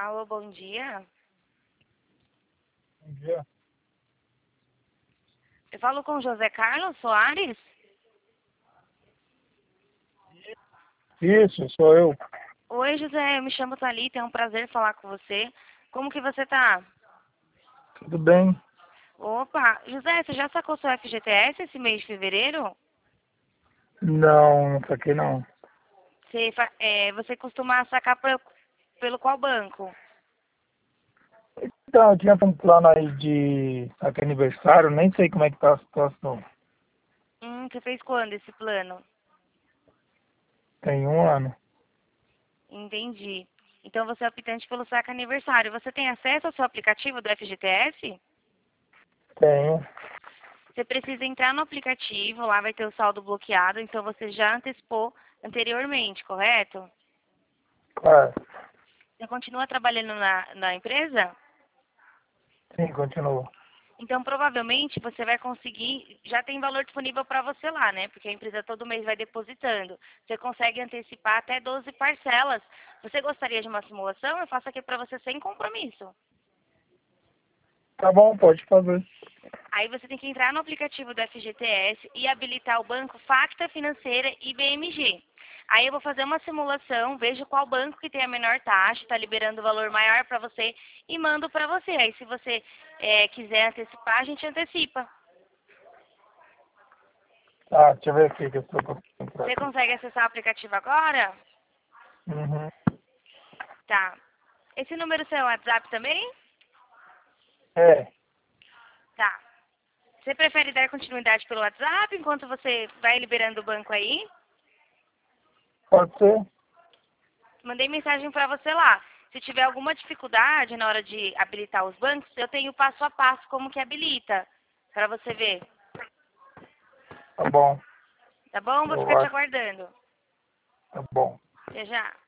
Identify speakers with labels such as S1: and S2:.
S1: Alô, bom dia.
S2: Bom dia.
S1: Eu falo com José Carlos Soares?
S2: Isso, sou eu.
S1: Oi, José, eu me chamo Thalita, é um prazer falar com você. Como que você tá?
S2: Tudo bem?
S1: Opa, José, você já sacou seu FGTS esse mês de fevereiro?
S2: Não saquei não.
S1: Você costuma sacar pelo qual banco?
S2: Então, eu tinha um plano aí de aqui aniversário, nem sei como é que tá a situação.
S1: Você fez quando esse plano?
S2: Tem 1 ano.
S1: Entendi. Então você é optante pelo saque aniversário. Você tem acesso ao seu aplicativo do FGTS?
S2: Tenho.
S1: Você precisa entrar no aplicativo, lá vai ter o saldo bloqueado, então você já antecipou anteriormente, correto?
S2: Claro.
S1: Você continua trabalhando na empresa?
S2: Sim, continua.
S1: Então, provavelmente, você vai conseguir, já tem valor disponível para você lá, né? Porque a empresa todo mês vai depositando. Você consegue antecipar até 12 parcelas. Você gostaria de uma simulação? Eu faço aqui para você sem compromisso.
S2: Tá bom, pode fazer.
S1: Aí você tem que entrar no aplicativo do FGTS e habilitar o banco Facta Financeira e BMG. Aí eu vou fazer uma simulação, vejo qual banco que tem a menor taxa, está liberando o valor maior para você e mando para você. Aí se você quiser antecipar, a gente antecipa.
S2: Tá, deixa eu ver aqui que eu estou conseguindo entrar
S1: Você
S2: aqui.
S1: consegue acessar o aplicativo agora?
S2: Uhum.
S1: Tá. Esse número é seu WhatsApp também?
S2: É,
S1: Tá. Você prefere dar continuidade pelo WhatsApp enquanto você vai liberando o banco aí?
S2: pode ser?
S1: Mandei mensagem para você lá. Se tiver alguma dificuldade na hora de habilitar os bancos, eu tenho passo a passo como que habilita, para você ver.
S2: Tá bom.
S1: Tá bom? Vou
S2: Eu
S1: ficar te
S2: acho.
S1: aguardando.
S2: Tá bom.
S1: Até já.